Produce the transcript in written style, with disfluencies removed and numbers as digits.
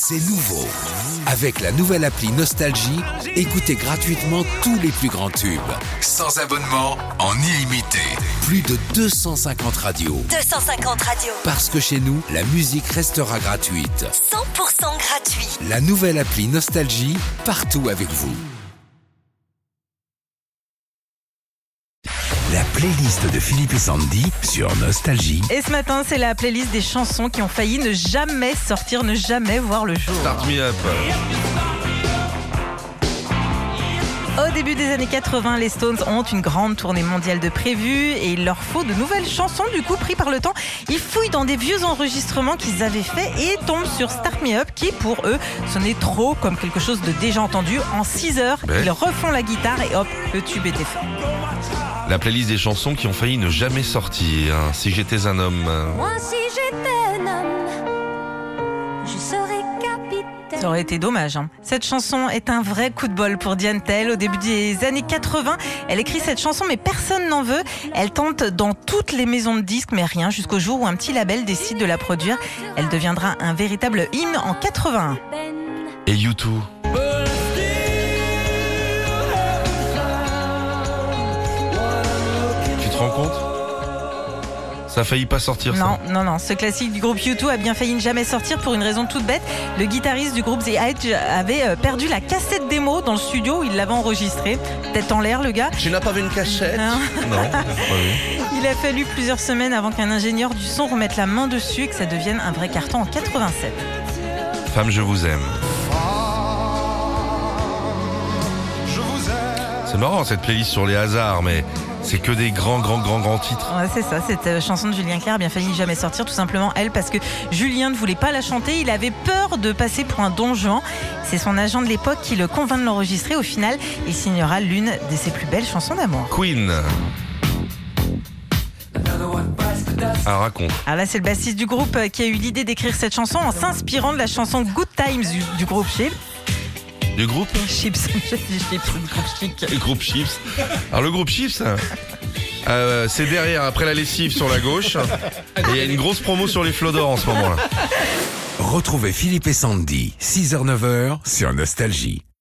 C'est nouveau. Avec la nouvelle appli Nostalgie, écoutez gratuitement tous les plus grands tubes. Sans abonnement, en illimité. Plus de 250 radios. 250 radios. Parce que chez nous, la musique restera gratuite. 100% gratuit. La nouvelle appli Nostalgie, partout avec vous. La playlist de Philippe et Sandy sur Nostalgie. Et ce matin, c'est la playlist des chansons qui ont failli ne jamais sortir, ne jamais voir le jour. Start me up. Au début des années 80, les Stones ont une grande tournée mondiale de prévue et il leur faut de nouvelles chansons. Du coup, pris par le temps, ils fouillent dans des vieux enregistrements qu'ils avaient faits et tombent sur Start Me Up qui, pour eux, sonnait trop comme quelque chose de déjà entendu. En 6 heures, ils refont la guitare et hop, le tube était fait. La playlist des chansons qui ont failli ne jamais sortir. Si j'étais un homme. Moi, si j'étais un homme, je serais capitaine. Ça aurait été dommage. Cette chanson est un vrai coup de bol pour Diane Tell. Au début des années 80, elle écrit cette chanson, mais personne n'en veut. Elle tente dans toutes les maisons de disques, mais rien, jusqu'au jour où un petit label décide de la produire. Elle deviendra un véritable hymne en 81. Et U2. Tu te rends compte ? Ça a failli pas sortir, ça. Non. Ce classique du groupe U2 a bien failli ne jamais sortir pour une raison toute bête. Le guitariste du groupe The Edge avait perdu la cassette démo dans le studio où il l'avait enregistrée. Tête en l'air, le gars. Tu n'as pas vu une cachette ? Non. Il a fallu plusieurs semaines avant qu'un ingénieur du son remette la main dessus et que ça devienne un vrai carton en 87. Femme, je vous aime. C'est marrant cette playlist sur les hasards, mais c'est que des grands titres. Ouais, c'est ça, cette chanson de Julien Clerc a bien failli jamais sortir, tout simplement elle, parce que Julien ne voulait pas la chanter, il avait peur de passer pour un Don Juan. C'est son agent de l'époque qui le convainc de l'enregistrer. Au final, il signera l'une de ses plus belles chansons d'amour. Queen. Alors raconte. Alors là, c'est le bassiste du groupe qui a eu l'idée d'écrire cette chanson en s'inspirant de la chanson Good Times du groupe Chips. Du groupe Chips. Le groupe Chips. Alors le groupe Chips, c'est derrière, après la lessive sur la gauche. Et il y a une grosse promo sur les flots d'or en ce moment-là. Retrouvez Philippe et Sandy, 6h-9h sur Nostalgie.